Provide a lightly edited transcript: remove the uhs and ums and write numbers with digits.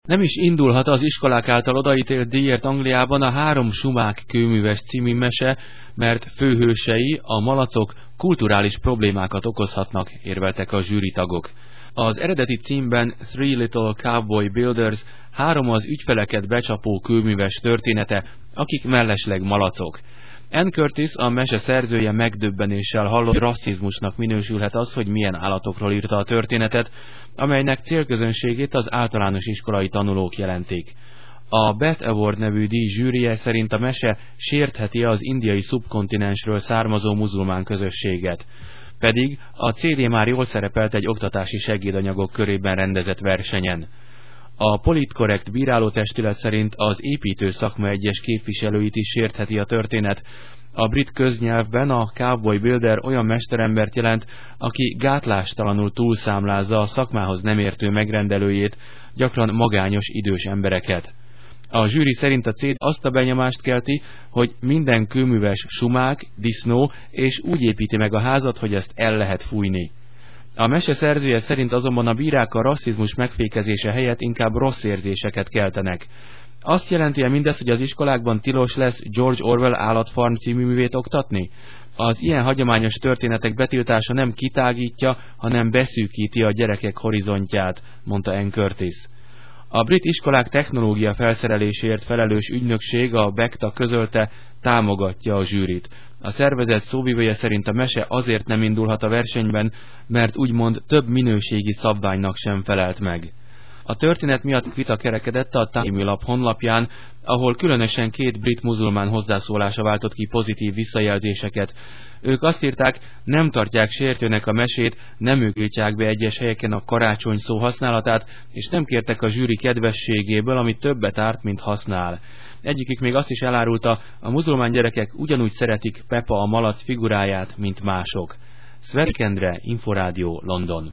Nem is indulhat az iskolák által odaítélt díjért Angliában a 3 sumák kőműves című mese, mert főhősei, a malacok kulturális problémákat okozhatnak, érveltek a zsűritagok. Az eredeti címben Three Little Cowboy Builders 3 az ügyfeleket becsapó kőműves története, akik mellesleg malacok. Anne Curtis, a mese szerzője megdöbbenéssel hallott, rasszizmusnak minősülhet az, hogy milyen állatokról írta a történetet, amelynek célközönségét az általános iskolai tanulók jelentik. A Beth Award nevű díj zsűrije szerint a mese sértheti az indiai szubkontinensről származó muzulmán közösséget. Pedig a CD már jól szerepelt egy oktatási segédanyagok körében rendezett versenyen. A politkorrekt bírálótestület szerint az építő szakma egyes képviselőit is sértheti a történet. A brit köznyelvben a cowboy builder olyan mesterembert jelent, aki gátlástalanul túlszámlázza a szakmához nem értő megrendelőjét, gyakran magányos idős embereket. A zsűri szerint a CD azt a benyomást kelti, hogy minden kőműves sumák, disznó, és úgy építi meg a házat, hogy ezt el lehet fújni. A mese szerzője szerint azonban a bírák a rasszizmus megfékezése helyett inkább rossz érzéseket keltenek. Azt jelenti-e mindez, hogy az iskolákban tilos lesz George Orwell Állatfarm című művét oktatni? Az ilyen hagyományos történetek betiltása nem kitágítja, hanem beszűkíti a gyerekek horizontját, mondta Anne Curtis. A brit iskolák technológia felszereléséért felelős ügynökség, a BECTA közölte, támogatja a zsűrit. A szervezet szóvivője szerint a mese azért nem indulhat a versenyben, mert úgymond több minőségi szabványnak sem felelt meg. A történet miatt vita kerekedett a Time lap honlapján, ahol különösen 2 brit muzulmán hozzászólása váltott ki pozitív visszajelzéseket. Ők azt írták, nem tartják sértőnek a mesét, nem ők tiltják be egyes helyeken a karácsony szó használatát, és nem kértek a zsűri kedvességéből, ami többet árt, mint használ. Egyikük még azt is elárulta, a muzulmán gyerekek ugyanúgy szeretik Peppa a malac figuráját, mint mások. Szverkendre, Inforádió, London.